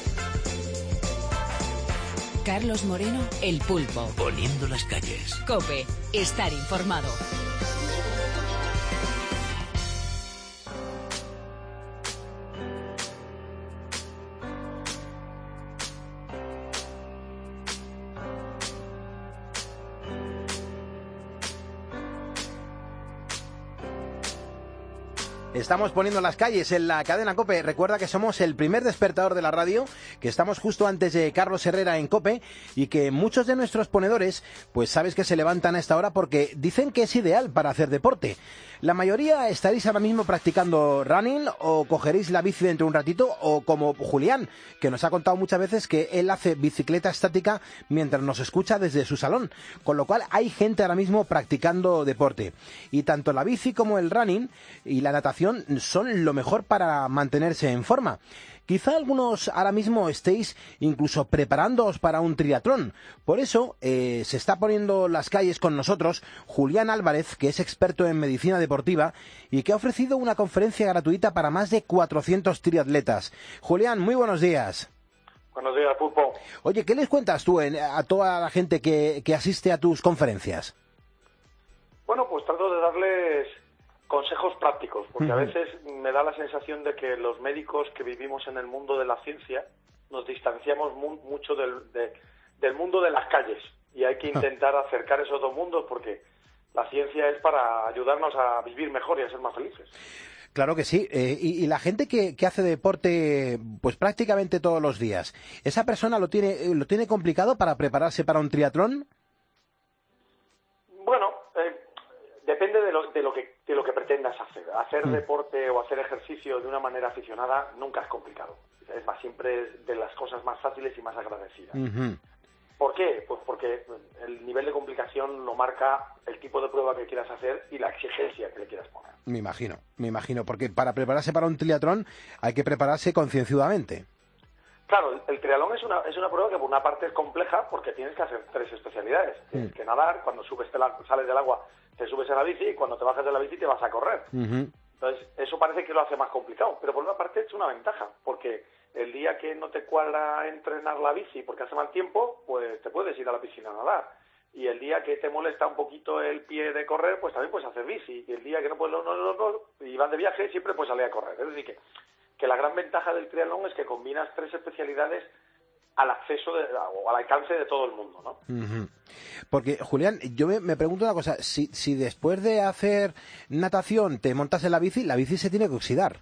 Carlos Moreno, El Pulpo. Poniendo las calles. COPE, estar informado. Estamos poniendo las calles en la cadena COPE. Recuerda que somos el primer despertador de la radio, que estamos justo antes de Carlos Herrera en COPE y que muchos de nuestros ponedores, pues sabes que se levantan a esta hora porque dicen que es ideal para hacer deporte. La mayoría estaréis ahora mismo practicando running o cogeréis la bici dentro de un ratito o como Julián, que nos ha contado muchas veces que él hace bicicleta estática mientras nos escucha desde su salón. Con lo cual hay gente ahora mismo practicando deporte. Y tanto la bici como el running y la natación son lo mejor para mantenerse en forma. Quizá algunos ahora mismo estéis incluso preparándoos para un triatlón. Por eso eh, se está poniendo las calles con nosotros Julián Álvarez, que es experto en medicina deportiva y que ha ofrecido una conferencia gratuita para más de cuatrocientos triatletas. Julián, muy buenos días. Buenos días, Pulpo. Oye, ¿qué les cuentas tú en, a toda la gente que, que asiste a tus conferencias? Bueno, pues trato de darles consejos prácticos, porque a veces me da la sensación de que los médicos que vivimos en el mundo de la ciencia nos distanciamos mu mucho del, de, del mundo de las calles y hay que intentar acercar esos dos mundos porque la ciencia es para ayudarnos a vivir mejor y a ser más felices. Claro que sí, eh, y, y la gente que, que hace deporte pues prácticamente todos los días, ¿esa persona lo tiene, lo tiene complicado para prepararse para un triatlón? Depende de lo, de lo que de lo que pretendas hacer. Hacer Mm. deporte o hacer ejercicio de una manera aficionada nunca es complicado. Es más, siempre es de las cosas más fáciles y más agradecidas. Ujú. ¿Por qué? Pues porque el nivel de complicación lo marca el tipo de prueba que quieras hacer y la exigencia que le quieras poner. Me imagino, me imagino, porque para prepararse para un triatlón hay que prepararse concienzudamente. Claro, el, el triatlón es una, es una prueba que por una parte es compleja porque tienes que hacer tres especialidades. Tienes Mm. que nadar, cuando subes te la- sales del agua te subes a la bici y cuando te bajas de la bici te vas a correr. Ujú. Entonces, eso parece que lo hace más complicado, pero por una parte es una ventaja, porque el día que no te cuadra entrenar la bici porque hace mal tiempo, pues te puedes ir a la piscina a nadar. Y el día que te molesta un poquito el pie de correr, pues también puedes hacer bici. Y el día que no puedes, no, no, no, no, y vas de viaje, siempre puedes salir a correr. Es decir, que, que la gran ventaja del triatlón es que combinas tres especialidades al acceso de, o al alcance de todo el mundo, ¿no? Ujú. Porque, Julián, yo me, me pregunto una cosa, si, si después de hacer natación te montas en la bici, la bici se tiene que oxidar.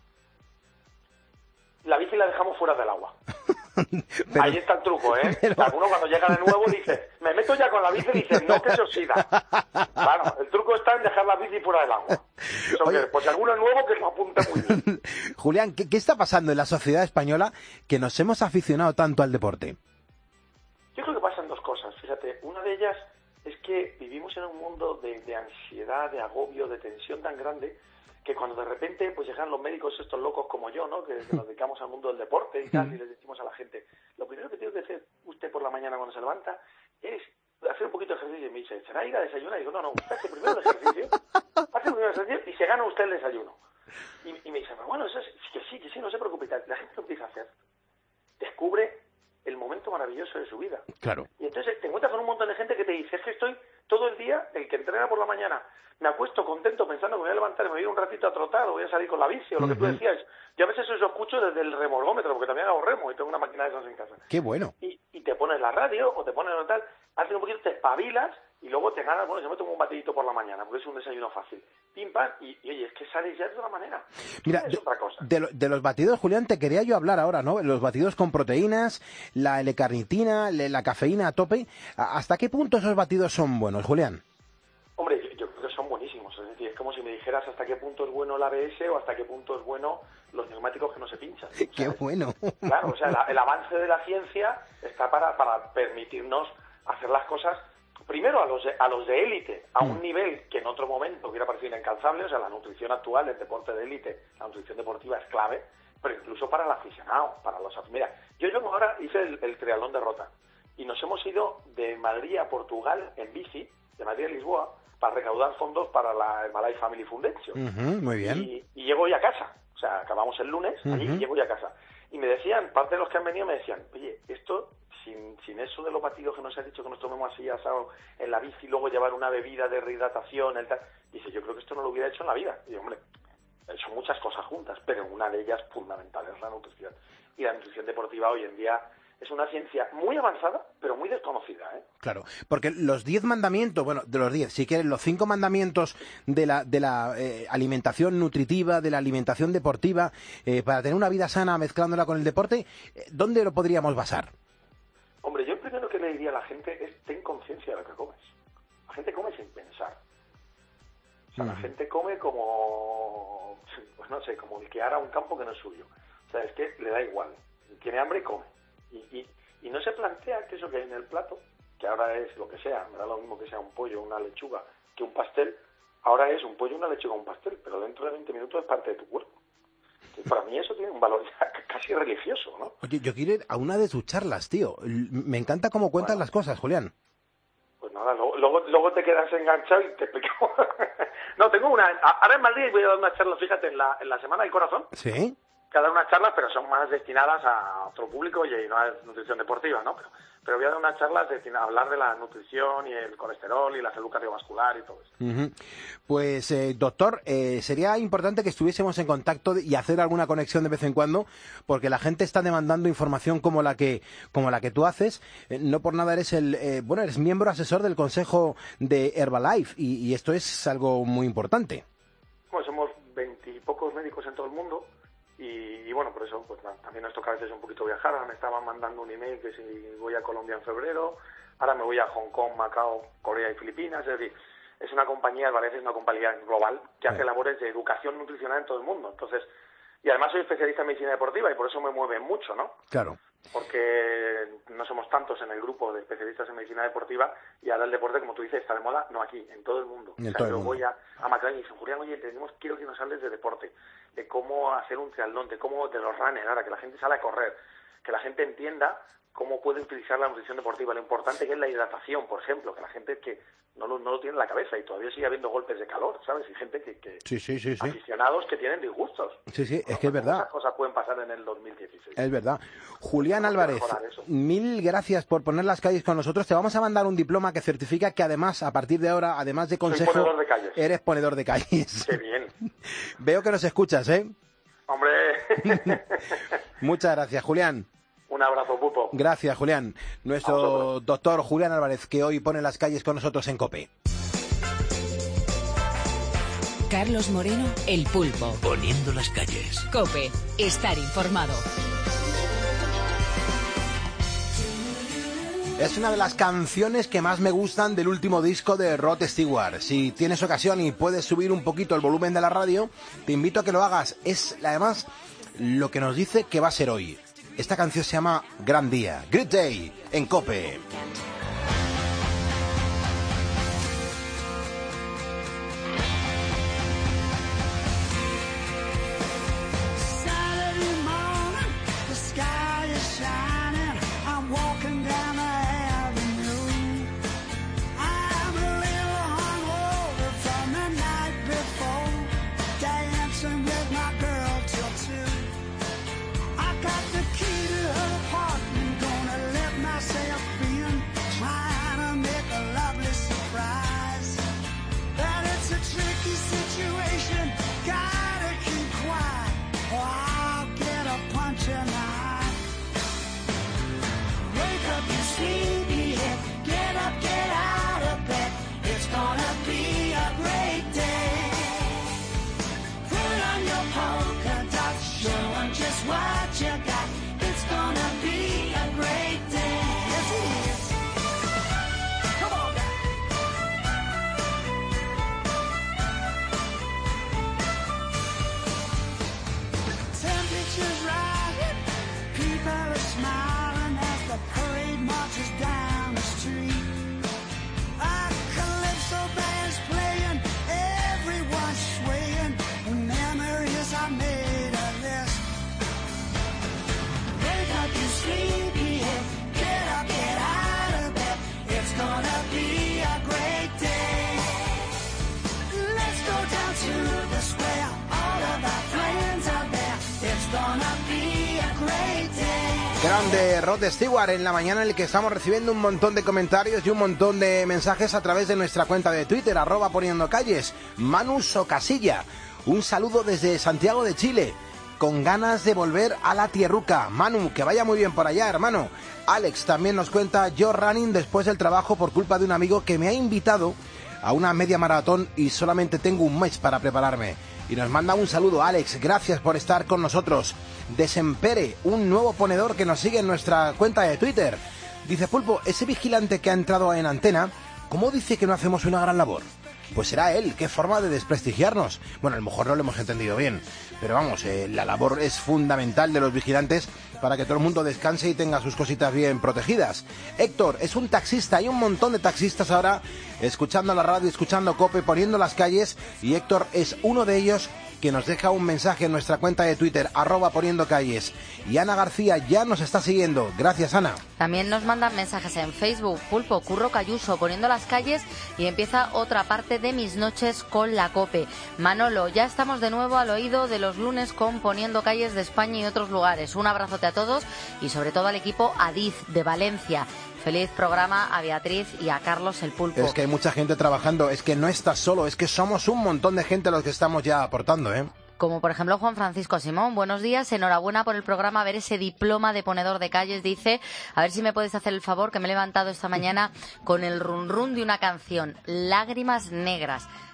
La bici la dejamos fuera del agua. Pero- Ahí está el truco, ¿eh? pero- Alguno cuando llega de nuevo dice, me meto ya con la bici y dice, no, que se oxida. Claro, el truco está en dejar la bici fuera del agua. Eso Oye. que, pues si alguno es nuevo, que lo apunte muy bien. Julián, ¿qué, qué está pasando en la sociedad española que nos hemos aficionado tanto al deporte? Yo creo que pasan dos cosas, fíjate. Una de ellas es que vivimos en un mundo de, de ansiedad, de agobio, de tensión tan grande, que cuando de repente pues llegan los médicos estos locos como yo, ¿no? Que, que nos dedicamos al mundo del deporte y tal, y les decimos a la gente, lo primero que tiene que hacer usted por la mañana cuando se levanta es hacer un poquito de ejercicio. Y me dice, ¿será ir a desayunar? Y digo, no, no, usted hace primero el ejercicio, hace primero el ejercicio y se gana usted el desayuno. Y, y me dice, bueno, eso es, que sí, que sí, no se preocupe. La gente lo empieza a hacer. Descubre el momento maravilloso de su vida. Claro. Y entonces te encuentras con un montón de gente que te dice, es que estoy todo el día, el que entrena por la mañana, me acuesto contento pensando que me voy a levantar y me voy a ir un ratito a trotar o voy a salir con la bici o lo que tú Ujú. decías. Yo a veces eso escucho desde el remolgómetro, porque también hago remo y tengo una máquina de esas en casa. Qué bueno. Y, y te pones la radio o te pones lo tal, haces un poquito, te espabilas y luego te ganas, bueno, yo me tomo un batidito por la mañana porque es un desayuno fácil. Pim, pam, y, y oye, es que sales ya de otra manera. Mira, es de, otra cosa. de lo- de los batidos, Julián, te quería yo hablar ahora, ¿no? Los batidos con proteínas, la L-carnitina, le- la cafeína a tope. ¿A- ¿Hasta qué punto esos batidos son buenos, Julián? Hombre, yo, yo creo que son buenísimos. Es decir, es como si me dijeras hasta qué punto es bueno el A B S o hasta qué punto es bueno los neumáticos que no se pinchan. Qué bueno. Claro, o sea, la- el avance de la ciencia está para, para permitirnos hacer las cosas, primero a los de, a los de élite, a un nivel que en otro momento hubiera parecido inalcanzable. O sea, la nutrición actual, el deporte de élite, la nutrición deportiva es clave, pero incluso para el aficionado, para los... Mira, yo, yo ahora hice el, el triatlón de Rota y nos hemos ido de Madrid a Portugal en bici, de Madrid a Lisboa, para recaudar fondos para la Malay Family Foundation. Ujú, muy bien. Y, y llego ya a casa. O sea, acabamos el lunes, allí Ujú. y llego ya a casa. Y me decían, parte de los que han venido me decían, oye, esto, sin, sin eso de los batidos que nos ha dicho que nos tomemos así asado en la bici, luego llevar una bebida de rehidratación, el tal, dice, yo creo que esto no lo hubiera hecho en la vida. Y digo, hombre, son muchas cosas juntas, pero una de ellas fundamental es la nutrición. Y la nutrición deportiva hoy en día es una ciencia muy avanzada, pero muy desconocida, ¿eh? Claro, porque los diez mandamientos, bueno, de los diez, si quieres, los cinco mandamientos de la, de la eh, alimentación nutritiva, de la alimentación deportiva, eh, para tener una vida sana mezclándola con el deporte, eh, ¿dónde lo podríamos basar? Hombre, yo el primero que le diría a la gente es ten conciencia de lo que comes. La gente come sin pensar. O sea, la Ujú. gente come como, pues no sé, como el que ara un campo que no es suyo. O sea, es que le da igual. Tiene hambre y come. Y, y, y no se plantea que eso que hay en el plato, que ahora es lo que sea, me da lo mismo que sea un pollo, una lechuga, que un pastel, ahora es un pollo, una lechuga, un pastel, pero dentro de veinte minutos es parte de tu cuerpo. Y para mí eso tiene un valor ya casi religioso, ¿no? Oye, yo quiero ir a una de tus charlas, tío. L- Me encanta cómo cuentas Bueno. las cosas, Julián. Pues nada, luego, luego, luego te quedas enganchado y te explico. No, tengo una... Ahora en Madrid voy a dar una charla, fíjate, en la, en la Semana del Corazón, ¿Sí? que a dar unas charlas, pero son más destinadas a otro público y no es nutrición deportiva, ¿no? Pero, pero voy a dar unas charlas destinadas a hablar de la nutrición y el colesterol y la salud cardiovascular y todo esto. Ujú. Pues, eh, doctor, eh, sería importante que estuviésemos en contacto y hacer alguna conexión de vez en cuando, porque la gente está demandando información como la que como la que tú haces. Eh, no por nada eres el eh, bueno, eres miembro asesor del Consejo de Herbalife y, y esto es algo muy importante. Bueno, somos veintipocos médicos en todo el mundo y, y bueno, por eso pues nada, también nos toca a veces un poquito viajar. Ahora me estaban mandando un email que si voy a Colombia en febrero, ahora me voy a Hong Kong, Macao, Corea y Filipinas. Es decir, es una compañía, Álvarez es una compañía global que hace labores de educación nutricional en todo el mundo. Entonces, y además soy especialista en medicina deportiva y por eso me mueve mucho, ¿no? Claro. Porque no somos tantos en el grupo de especialistas en medicina deportiva y ahora el deporte, como tú dices, está de moda, no aquí, en todo el mundo. En o sea, todo el yo mundo. voy a, a Macron y dicen, Julián, oye, tenemos, quiero que nos hables de deporte, de cómo hacer un triatlón, de cómo, de los runners, ahora que la gente sale a correr, que la gente entienda cómo puede utilizar la nutrición deportiva, lo importante que es la hidratación, por ejemplo, que la gente que no lo, no lo tiene en la cabeza y todavía sigue habiendo golpes de calor, ¿sabes? Y gente que, que Sí, sí, sí, sí. aficionados que tienen disgustos. Sí, sí, ¿no? es que es verdad. Esas cosas pueden pasar en el dos mil dieciséis. Es verdad. Julián Tenemos que Álvarez, mejorar eso. mil gracias por poner las calles con nosotros. Te vamos a mandar un diploma que certifica que además, a partir de ahora, además de consejo, ponedor de calles. eres ponedor de calles. Qué bien. Veo que nos escuchas, ¿eh? Hombre. Muchas gracias, Julián. Un abrazo, Pulpo. Gracias, Julián. Nuestro doctor Julián Álvarez, que hoy pone las calles con nosotros en COPE. Carlos Moreno, El Pulpo. Poniendo las calles. COPE. Estar informado. Es una de las canciones que más me gustan del último disco de Rod Stewart. Si tienes ocasión y puedes subir un poquito el volumen de la radio, te invito a que lo hagas. Es, además, lo que nos dice que va a ser hoy. Esta canción se llama Gran Día, Great Day, en COPE. Grande Rod Stewart en la mañana en el que estamos recibiendo un montón de comentarios y un montón de mensajes a través de nuestra cuenta de Twitter, arroba poniendo calles. Manu Socasilla, un saludo desde Santiago de Chile, con ganas de volver a la tierruca. Manu, que vaya muy bien por allá, hermano. Alex también nos cuenta, yo running después del trabajo por culpa de un amigo que me ha invitado a una media maratón y solamente tengo un mes para prepararme. Y nos manda un saludo, Alex, gracias por estar con nosotros. Desempere, un nuevo ponedor que nos sigue en nuestra cuenta de Twitter. Dice, Pulpo, ese vigilante que ha entrado en antena, ¿cómo dice que no hacemos una gran labor? Pues será él, qué forma de desprestigiarnos. Bueno, a lo mejor no lo hemos entendido bien, pero vamos, eh, la labor es fundamental de los vigilantes para que todo el mundo descanse y tenga sus cositas bien protegidas. Héctor es un taxista, hay un montón de taxistas ahora escuchando la radio, escuchando COPE, poniendo las calles, y Héctor es uno de ellos que nos deja un mensaje en nuestra cuenta de Twitter, arroba poniendo calles. Y Ana García ya nos está siguiendo. Gracias, Ana. También nos mandan mensajes en Facebook. Pulpo, Curro Cayuso, poniendo las calles, y empieza otra parte de mis noches con la COPE. Manolo, ya estamos de nuevo al oído de los lunes con Poniendo Calles de España y otros lugares. Un abrazote a todos y sobre todo al equipo Adiz de Valencia. Feliz programa a Beatriz y a Carlos el Pulpo. Es que hay mucha gente trabajando, es que no estás solo, es que somos un montón de gente los que estamos ya aportando, ¿eh? Como por ejemplo Juan Francisco Simón. Buenos días, enhorabuena por el programa, a ver ese diploma de ponedor de calles, dice. A ver si me puedes hacer el favor, que me he levantado esta mañana con el run run de una canción, Lágrimas Negras.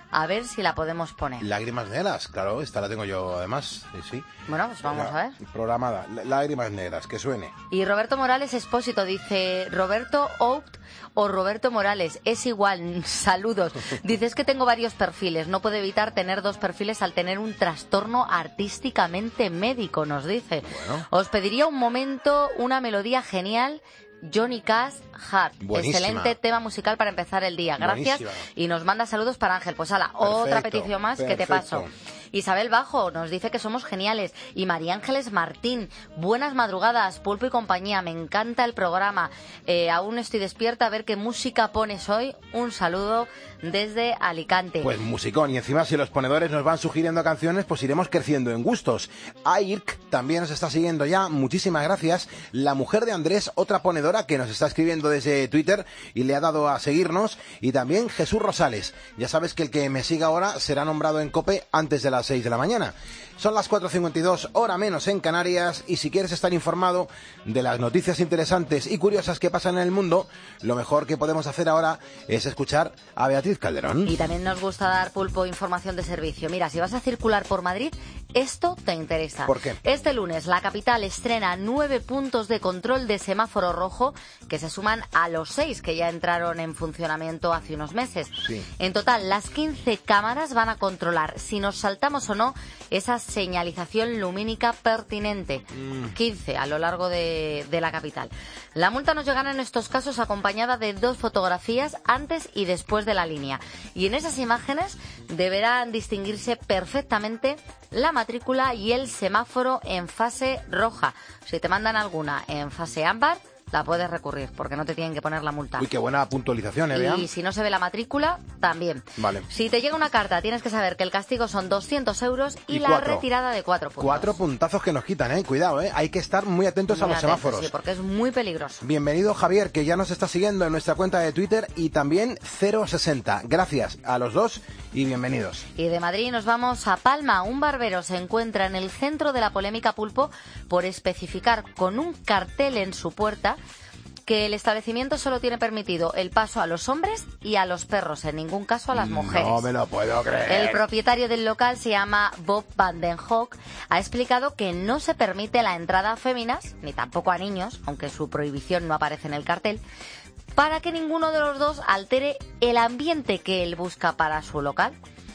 A ver si la podemos poner. Lágrimas negras, claro, esta la tengo yo además, sí, sí. Bueno, pues vamos Venga, a ver. Programada, lágrimas negras, que suene. Y Roberto Morales Expósito dice, Roberto Out o Roberto Morales, es igual, saludos. Dice, es que tengo varios perfiles, no puedo evitar tener dos perfiles al tener un trastorno artísticamente médico, nos dice. Bueno. Os pediría un momento, una melodía genial, Johnny Cash, Heart. Buenísima. Excelente tema musical para empezar el día. Gracias. Buenísima. Y nos manda saludos para Ángel. Pues ala, Perfecto, otra petición más que te perfecto. paso. Isabel Bajo nos dice que somos geniales. Y María Ángeles Martín, buenas madrugadas, Pulpo y compañía. Me encanta el programa. Eh, aún estoy despierta a ver qué música pones hoy. Un saludo desde Alicante. Pues musicón, y encima si los ponedores nos van sugiriendo canciones, pues iremos creciendo en gustos. Airk también nos está siguiendo ya, muchísimas gracias. La mujer de Andrés, otra ponedora que nos está escribiendo desde Twitter y le ha dado a seguirnos. Y también Jesús Rosales, ya sabes que el que me siga ahora será nombrado en COPE antes de las seis de la mañana. Son las cuatro cincuenta y dos, hora menos en Canarias, y si quieres estar informado de las noticias interesantes y curiosas que pasan en el mundo, lo mejor que podemos hacer ahora es escuchar a Beatriz Calderón. Y también nos gusta dar, Pulpo, información de servicio. Mira, si vas a circular por Madrid, esto te interesa. ¿Por qué? Este lunes la capital estrena nueve puntos de control de semáforo rojo que se suman a los seis que ya entraron en funcionamiento hace unos meses. Sí. En total, las quince cámaras van a controlar si nos saltamos o no esa señalización lumínica pertinente. Mm. quince a lo largo de, de la capital. La multa nos llegará en estos casos acompañada de dos fotografías antes y después de la línea. Y en esas imágenes deberán distinguirse perfectamente la matrícula y el semáforo en fase roja. Si te mandan alguna en fase ámbar, la puedes recurrir, porque no te tienen que poner la multa. Uy, qué buena puntualización, ¿eh, Bea? Y si no se ve la matrícula, también. Vale. Si te llega una carta, tienes que saber que el castigo son doscientos euros y, Y la cuatro. retirada de cuatro puntos. Cuatro puntazos que nos quitan, ¿eh? Cuidado, ¿eh? Hay que estar muy atentos Muy a los atentos, semáforos. Sí, porque es muy peligroso. Bienvenido Javier, que ya nos está siguiendo en nuestra cuenta de Twitter, y también cero sesenta. Gracias a los dos y bienvenidos. Y de Madrid nos vamos a Palma. Un barbero se encuentra en el centro de la polémica, Pulpo, por especificar con un cartel en su puerta que el establecimiento solo tiene permitido el paso a los hombres y a los perros, en ningún caso a las mujeres. No me lo puedo creer. El propietario del local se llama Bob Van den Hoek. Ha explicado que no se permite la entrada a féminas, ni tampoco a niños, aunque su prohibición no aparece en el cartel, para que ninguno de los dos altere el ambiente que él busca para su local.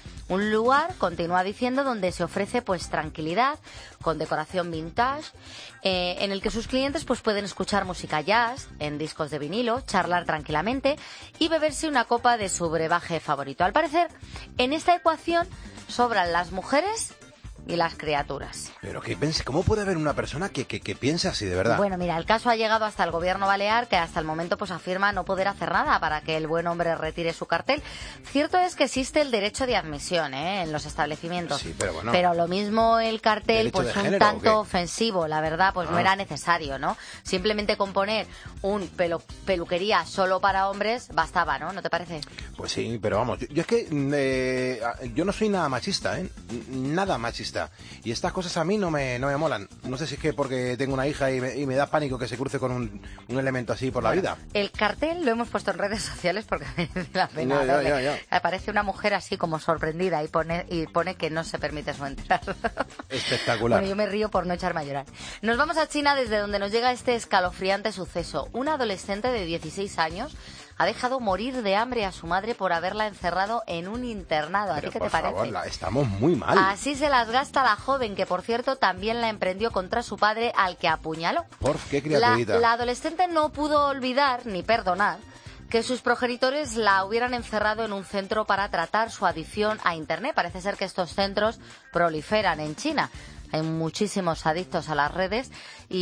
Un lugar, continúa diciendo, donde se ofrece pues tranquilidad, con decoración vintage, eh, en el que sus clientes pues pueden escuchar música jazz en discos de vinilo, charlar tranquilamente y beberse una copa de su brebaje favorito. Al parecer, en esta ecuación sobran las mujeres y las criaturas. Pero que pense, ¿cómo puede haber una persona que, que, que piense así, de verdad? Bueno, mira, el caso ha llegado hasta el gobierno balear, que hasta el momento pues afirma no poder hacer nada para que el buen hombre retire su cartel. Cierto es que existe el derecho de admisión, ¿eh?, en los establecimientos. Sí, pero bueno. Pero lo mismo el cartel, ¿Derecho pues de un género, tanto o qué? ofensivo, la verdad, pues no Ah. era necesario, ¿no? Simplemente con poner un pelo, peluquería solo para hombres bastaba, ¿no? ¿No te parece? Pues sí, pero vamos, yo, yo es que eh, yo no soy nada machista, ¿eh? Nada machista. Y estas cosas a mí no me, no me molan. No sé si es que porque tengo una hija y me, y me da pánico que se cruce con un, un elemento así por la vida. El cartel lo hemos puesto en redes sociales porque merece la pena. Ya, ya, verle. ya, ya. Aparece una mujer así como sorprendida y pone, y pone que no se permite su entrada. Espectacular. Bueno, yo me río por no echarme a llorar. Nos vamos a China, desde donde nos llega este escalofriante suceso. Una adolescente de dieciséis años ha dejado morir de hambre a su madre por haberla encerrado en un internado. ¿A Pero ti qué por te parece? favor, la- estamos muy mal. Así se las gasta la joven, que por cierto también la emprendió contra su padre, al que apuñaló. Por qué La, criaturita. la adolescente no pudo olvidar ni perdonar que sus progenitores la hubieran encerrado en un centro para tratar su adicción a Internet. Parece ser que estos centros proliferan en China. Hay muchísimos adictos a las redes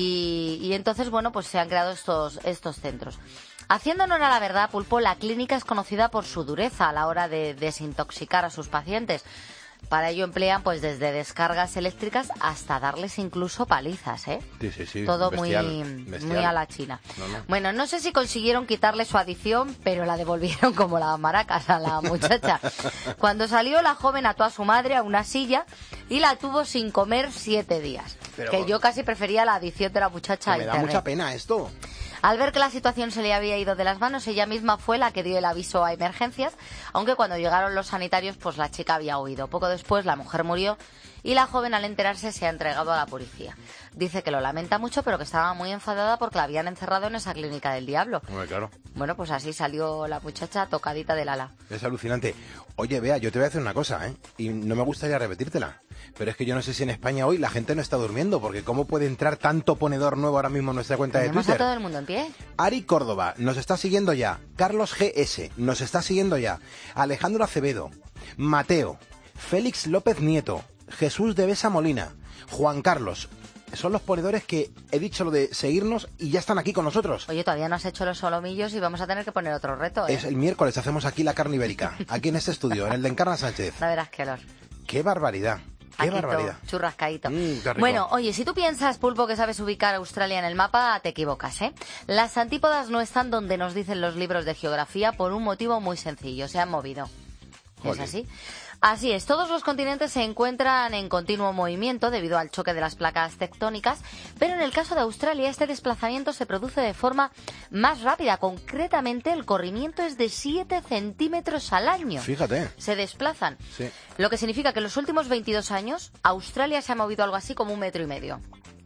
y, y entonces, bueno, pues se han creado estos, estos centros. Haciendo honor a la verdad, Pulpo, la clínica es conocida por su dureza a la hora de desintoxicar a sus pacientes. Para ello emplean pues desde descargas eléctricas hasta darles incluso palizas, ¿eh? Sí, sí, sí. Todo bestial, muy, bestial. muy a la China. No, no. Bueno, no sé si consiguieron quitarle su adicción, pero la devolvieron como las maracas a la muchacha. Cuando salió, la joven ató a su madre a una silla y la tuvo sin comer siete días. Pero- que yo casi prefería la adicción de la muchacha a Me da Internet. mucha pena esto. Al ver que la situación se le había ido de las manos, ella misma fue la que dio el aviso a emergencias, aunque cuando llegaron los sanitarios, pues la chica había huido. Poco después la mujer murió y la joven, al enterarse, se ha entregado a la policía. Dice que lo lamenta mucho, pero que estaba muy enfadada porque la habían encerrado en esa clínica del diablo. Hombre, claro. Bueno, pues así salió la muchacha tocadita del ala. Es alucinante. Oye, Bea, yo te voy a decir una cosa, ¿eh? Y no me gustaría repetírtela. Pero es que yo no sé si en España hoy la gente no está durmiendo, porque ¿cómo puede entrar tanto ponedor nuevo ahora mismo en nuestra cuenta de Tenemos Twitter? a todo el mundo en pie. Ari Córdoba nos está siguiendo ya. Carlos G S nos está siguiendo ya. Alejandro Acevedo, Mateo, Félix López Nieto, Jesús de Besa Molina, Juan Carlos. Son los ponedores que he dicho lo de seguirnos y ya están aquí con nosotros. Oye, todavía no has hecho los solomillos y vamos a tener que poner otro reto, ¿eh? Es el miércoles, hacemos aquí la carne ibérica, aquí en este estudio, en el de Encarna Sánchez. Ya verás qué olor. ¡Qué barbaridad! ¡Qué Aquí barbaridad! todo, churrascaíto. Mm, qué rico. Bueno, oye, si tú piensas, Pulpo, que sabes ubicar a Australia en el mapa, te equivocas, ¿eh? Las antípodas no están donde nos dicen los libros de geografía por un motivo muy sencillo, se han movido. Jolín. ¿Es así? Así es, todos los continentes se encuentran en continuo movimiento debido al choque de las placas tectónicas, pero en el caso de Australia este desplazamiento se produce de forma más rápida. Concretamente, el corrimiento es de siete centímetros al año. Fíjate. Se desplazan. Sí. Lo que significa que en los últimos veintidós años, Australia se ha movido algo así como un metro y medio.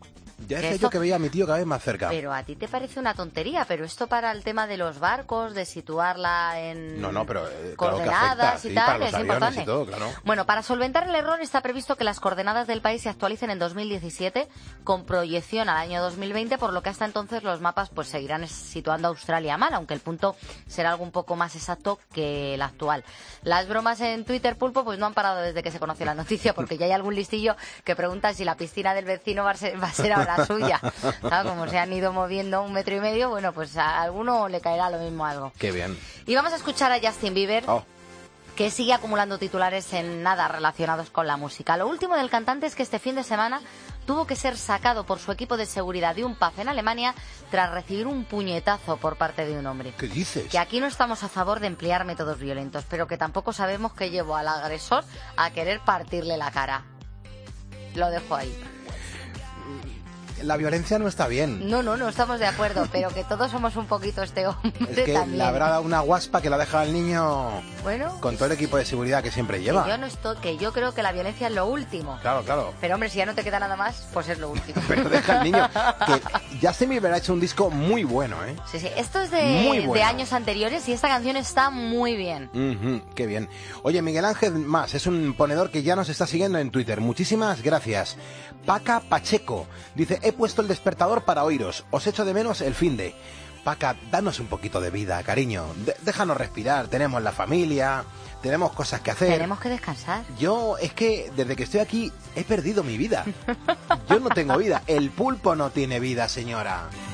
Ya Que decía esto- yo que veía a mi tío cada vez más cerca. Pero a ti te parece una tontería, pero esto para el tema de los barcos, de situarla en No, no, pero eh, claro que coordenadas afecta, y sí, tal, para los es aviones importante. y todo, claro. Bueno, para solventar el error está previsto que las coordenadas del país se actualicen en dos mil diecisiete con proyección al año dos mil veinte, por lo que hasta entonces los mapas pues seguirán situando a Australia mal, aunque el punto será algo un poco más exacto que el actual. Las bromas en Twitter, Pulpo, pues no han parado desde que se conoció la noticia, porque ya hay algún listillo que pregunta si la piscina del vecino va a ser, va a ser ahora suya. Claro, como se han ido moviendo un metro y medio, bueno, pues a alguno le caerá lo mismo algo. Qué bien. Y vamos a escuchar a Justin Bieber, Oh. que sigue acumulando titulares en nada relacionados con la música. Lo último del cantante es que este fin de semana tuvo que ser sacado por su equipo de seguridad de un pub en Alemania tras recibir un puñetazo por parte de un hombre. ¿Qué dices? Que aquí no estamos a favor de emplear métodos violentos, pero que tampoco sabemos qué llevó al agresor a querer partirle la cara. Lo dejo ahí. La violencia no está bien. No, no, no estamos de acuerdo, pero que todos somos un poquito este hombre Es que también. le habrá dado una guaspa que la deja al niño Bueno, con todo el equipo de seguridad que siempre que lleva. yo no estoy, que yo creo que la violencia es lo último. Claro, claro. Pero hombre, si ya no te queda nada más, pues es lo último. Pero deja al niño. Que Justin Bieber ha hecho un disco muy bueno, ¿eh? Sí, sí. Esto es de, Muy bueno. de años anteriores y esta canción está muy bien. Ujú, qué bien. Oye, Miguel Ángel Más es un ponedor que ya nos está siguiendo en Twitter. Muchísimas gracias. Paca Pacheco dice, he puesto el despertador para oíros. Os echo de menos el finde. Paca, danos un poquito de vida, cariño. De- déjanos respirar. Tenemos la familia, tenemos cosas que hacer. Tenemos que descansar. Yo, es que desde que estoy aquí he perdido mi vida. Yo no tengo vida. El pulpo no tiene vida, señora.